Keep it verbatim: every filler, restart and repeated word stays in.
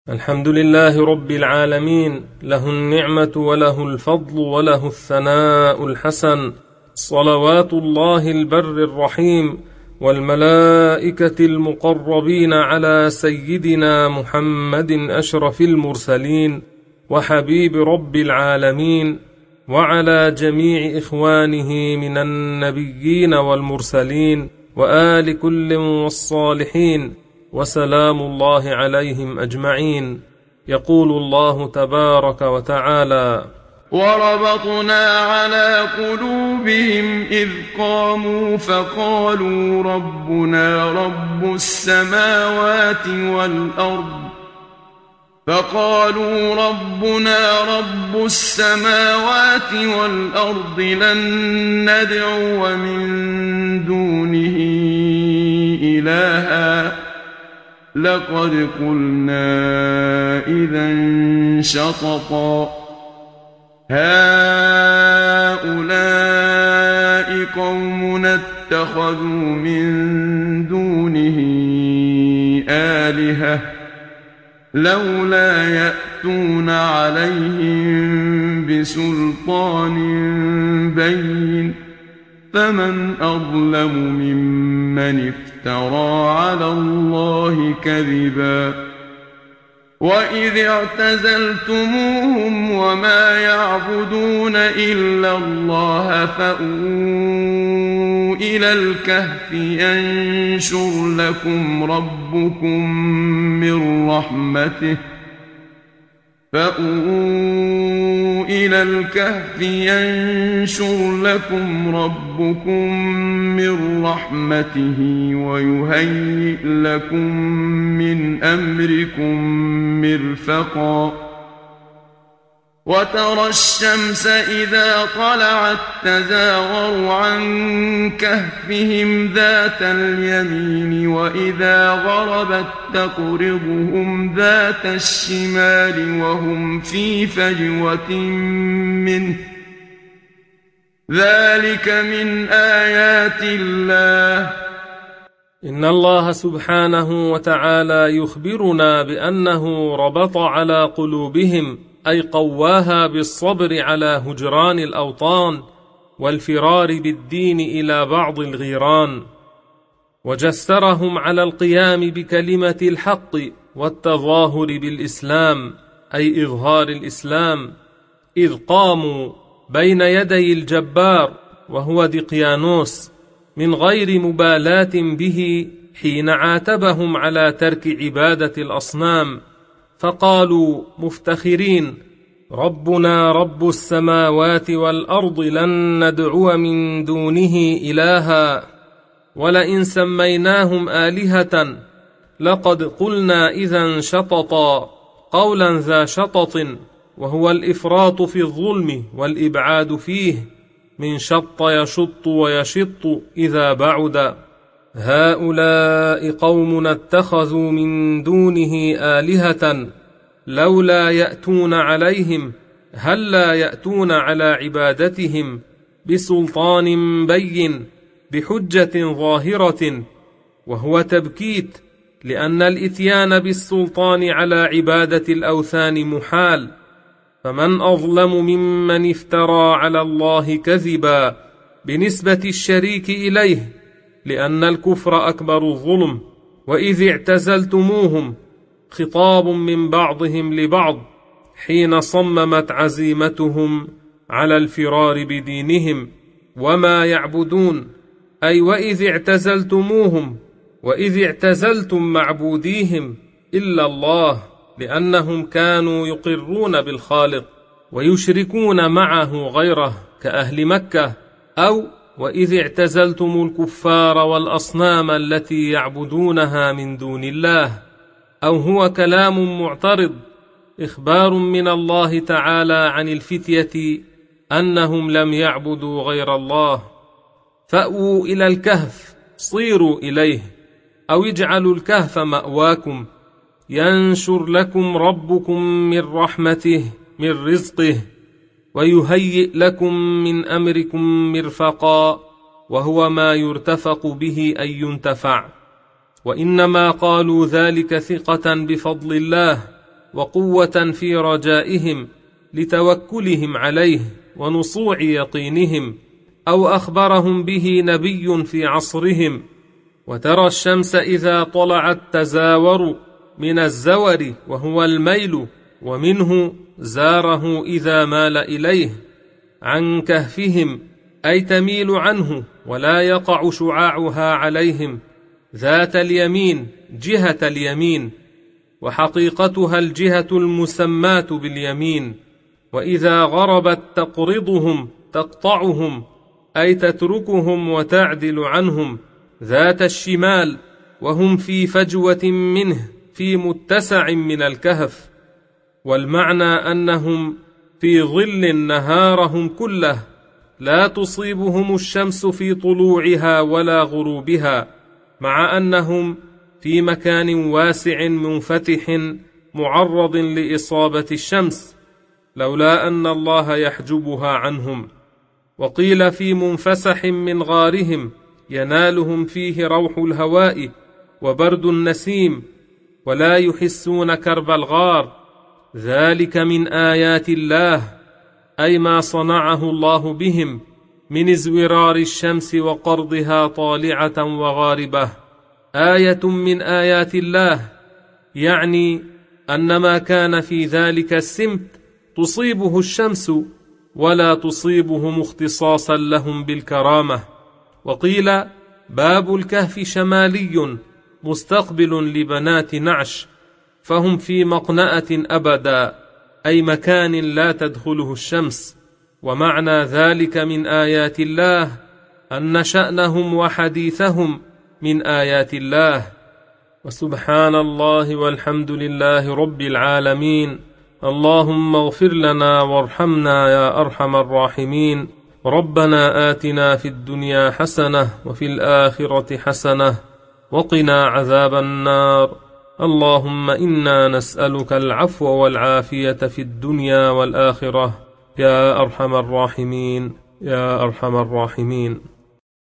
الحمد لله رب العالمين، له النعمة وله الفضل وله الثناء الحسن، صلوات الله البر الرحيم والملائكة المقربين على سيدنا محمد أشرف المرسلين وحبيب رب العالمين، وعلى جميع إخوانه من النبيين والمرسلين وآل كل والصالحين، وسلام الله عليهم أجمعين. يقول الله تبارك وتعالى: وربطنا على قلوبهم إذ قاموا فقالوا ربنا رب السماوات والأرض فقالوا ربنا رب السماوات والأرض لن ندعو من دونه إلها لقد قلنا إذا شططا هؤلاء قومنا اتخذوا من دونه آلهة لولا يأتون عليهم بسلطان بين فمن أظلم ممن افترى على الله كذبا وإذ اعتزلتموهم وما يعبدون إلا الله فأووا إلى الكهف ينشر لكم ربكم من رحمته فأووا إلى الكهف ينشر لكم ربكم من رحمته ويهيئ لكم من أمركم مرفقا وترى الشمس إذا طلعت تزاور عن كهفهم ذات اليمين وإذا غربت تقرضهم ذات الشمال وهم في فجوة منه ذلك من آيات الله. إن الله سبحانه وتعالى يخبرنا بأنه ربط على قلوبهم، أي قواها بالصبر على هجران الأوطان والفرار بالدين إلى بعض الغيران، وجسرهم على القيام بكلمة الحق والتظاهر بالإسلام، أي إظهار الإسلام، إذ قاموا بين يدي الجبار وهو دقيانوس من غير مبالاة به حين عاتبهم على ترك عبادة الأصنام، فقالوا مفتخرين: ربنا رب السماوات والأرض لن ندعو من دونه إلها ولئن سميناهم آلهة لقد قلنا إذا شططا، قولا ذا شطط وهو الإفراط في الظلم والإبعاد فيه، من شط يشط ويشط إذا بعد. هؤلاء قومنا اتخذوا من دونه آلهة لولا يأتون عليهم هلا يأتون على عبادتهم بسلطان بين بحجة ظاهرة، وهو تبكيت، لأن الإتيان بالسلطان على عبادة الأوثان محال، فمن أظلم ممن افترى على الله كذبا بنسبة الشريك إليه، لأن الكفر أكبر الظلم. وإذ اعتزلتموهم خطاب من بعضهم لبعض حين صممت عزيمتهم على الفرار بدينهم وما يعبدون، أي وإذ اعتزلتموهم وإذ اعتزلتم معبوديهم إلا الله، لأنهم كانوا يقرون بالخالق ويشركون معه غيره كأهل مكة، أو وإذ اعتزلتم الكفار والأصنام التي يعبدونها من دون الله، أو هو كلام معترض، إخبار من الله تعالى عن الفتية أنهم لم يعبدوا غير الله. فأووا إلى الكهف، صيروا إليه، أو اجعلوا الكهف مأواكم، ينشر لكم ربكم من رحمته من رزقه ويهيئ لكم من أمركم مرفقا، وهو ما يرتفق به أن ينتفع. وإنما قالوا ذلك ثقة بفضل الله وقوة في رجائهم لتوكلهم عليه ونصوع يقينهم، أو أخبرهم به نبي في عصرهم. وترى الشمس إذا طلعت تزاور من الزور وهو الميل، ومنه زاره إذا مال إليه، عن كهفهم أي تميل عنه ولا يقع شعاعها عليهم، ذات اليمين جهة اليمين، وحقيقتها الجهة المسماة باليمين. وإذا غربت تقرضهم تقطعهم أي تتركهم وتعدل عنهم، ذات الشمال، وهم في فجوة منه في متسع من الكهف. والمعنى أنهم في ظل نهارهم كله، لا تصيبهم الشمس في طلوعها ولا غروبها، مع أنهم في مكان واسع منفتح معرض لإصابة الشمس، لولا أن الله يحجبها عنهم. وقيل في منفسح من غارهم ينالهم فيه روح الهواء وبرد النسيم، ولا يحسون كرب الغار، ذلك من آيات الله، أي ما صنعه الله بهم من ازورار الشمس وقرضها طالعة وغاربة، آية من آيات الله، يعني أن ما كان في ذلك السمت تصيبه الشمس ولا تصيبهم اختصاصا لهم بالكرامة. وقيل باب الكهف شمالي مستقبل لبنات نعش، فهم في مقنأة أبدا، أي مكان لا تدخله الشمس. ومعنى ذلك من آيات الله أن شأنهم وحديثهم من آيات الله. وسبحان الله والحمد لله رب العالمين. اللهم اغفر لنا وارحمنا يا أرحم الراحمين. ربنا آتنا في الدنيا حسنة وفي الآخرة حسنة وقنا عذاب النار. اللهم إنا نسألك العفو والعافية في الدنيا والآخرة يا أرحم الراحمين يا أرحم الراحمين.